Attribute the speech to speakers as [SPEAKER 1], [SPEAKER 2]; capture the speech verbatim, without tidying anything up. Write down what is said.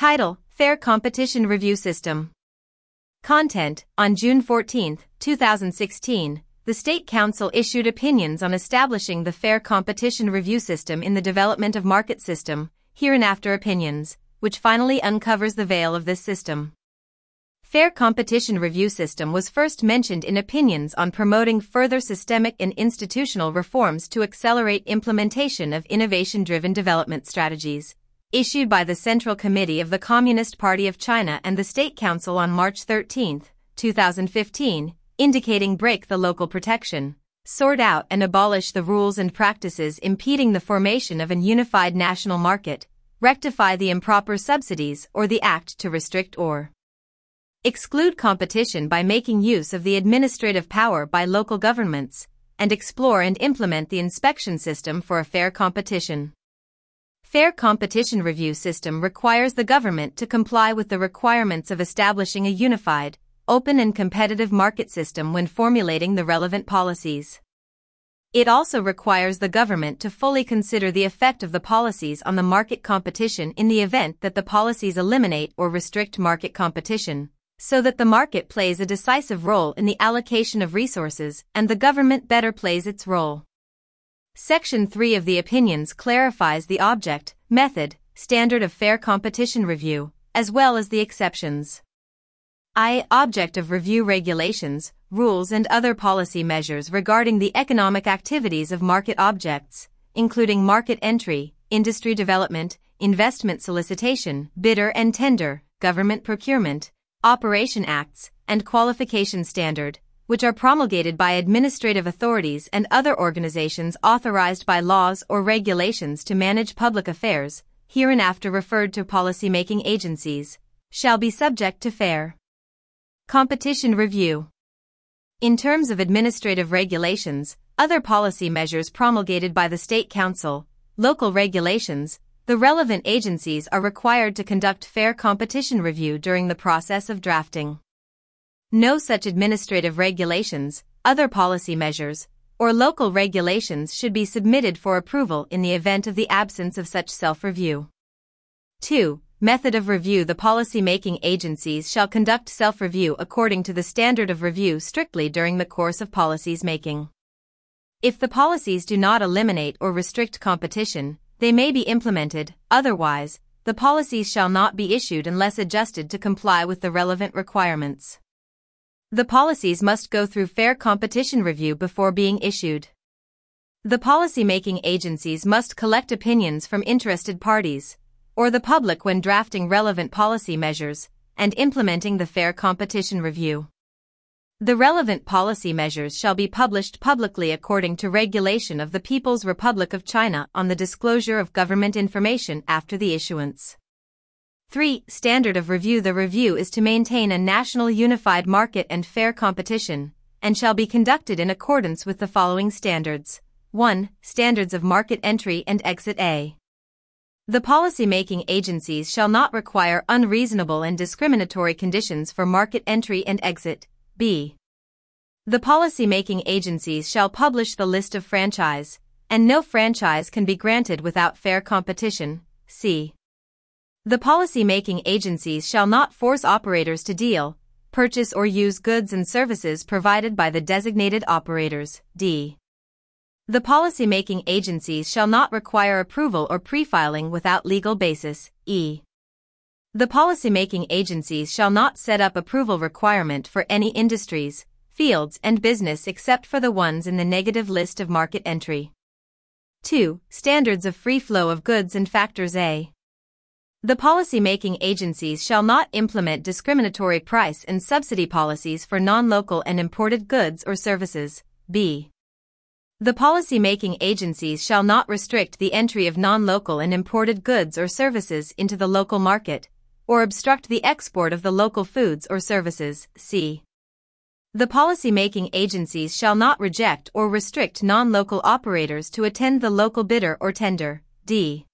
[SPEAKER 1] Title: Fair Competition Review System. Content: On June fourteenth, two thousand sixteen, the State Council issued opinions on establishing the Fair Competition Review System in the Development of Market System, hereinafter opinions, which finally uncovers the veil of this system. Fair Competition Review System was first mentioned in opinions on promoting further systemic and institutional reforms to accelerate implementation of innovation-driven development strategies, issued by the Central Committee of the Communist Party of China and the State Council on March thirteenth, two thousand fifteen, indicating break the local protection, sort out and abolish the rules and practices impeding the formation of an unified national market, rectify the improper subsidies or the act to restrict or exclude competition by making use of the administrative power by local governments, and explore and implement the inspection system for a fair competition. Fair Competition Review System requires the government to comply with the requirements of establishing a unified, open and competitive market system when formulating the relevant policies. It also requires the government to fully consider the effect of the policies on the market competition in the event that the policies eliminate or restrict market competition, so that the market plays a decisive role in the allocation of resources and the government better plays its role. Section three of the opinions clarifies the object, method, standard of fair competition review, as well as the exceptions. I. Object of review: regulations, rules and other policy measures regarding the economic activities of market objects, including market entry, industry development, investment solicitation, bidder and tender, government procurement, operation acts, and qualification standard, which are promulgated by administrative authorities and other organizations authorized by laws or regulations to manage public affairs, hereinafter referred to policy-making agencies, shall be subject to fair competition review. In terms of administrative regulations, other policy measures promulgated by the State Council, local regulations, the relevant agencies are required to conduct fair competition review during the process of drafting. No such administrative regulations, other policy measures, or local regulations should be submitted for approval in the event of the absence of such self-review. two. Method of review: the policy-making agencies shall conduct self-review according to the standard of review strictly during the course of policies making. If the policies do not eliminate or restrict competition, they may be implemented; otherwise, the policies shall not be issued unless adjusted to comply with the relevant requirements. The policies must go through fair competition review before being issued. The policy-making agencies must collect opinions from interested parties, or the public when drafting relevant policy measures, and implementing the fair competition review. The relevant policy measures shall be published publicly according to regulation of the People's Republic of China on the disclosure of government information after the issuance. three. Standard of review: the review is to maintain a national unified market and fair competition, and shall be conducted in accordance with the following standards. one. Standards of market entry and exit. A. The policy-making agencies shall not require unreasonable and discriminatory conditions for market entry and exit. B. The policy-making agencies shall publish the list of franchise, and no franchise can be granted without fair competition. C. The policy-making agencies shall not force operators to deal, purchase or use goods and services provided by the designated operators. D. The policy-making agencies shall not require approval or pre-filing without legal basis. E. The policy-making agencies shall not set up approval requirement for any industries, fields and business except for the ones in the negative list of market entry. two. Standards of free flow of goods and factors. A. The policy-making agencies shall not implement discriminatory price and subsidy policies for non-local and imported goods or services. B. The policy-making agencies shall not restrict the entry of non-local and imported goods or services into the local market, or obstruct the export of the local foods or services. C. The policy-making agencies shall not reject or restrict non-local operators to attend the local bidder or tender. D.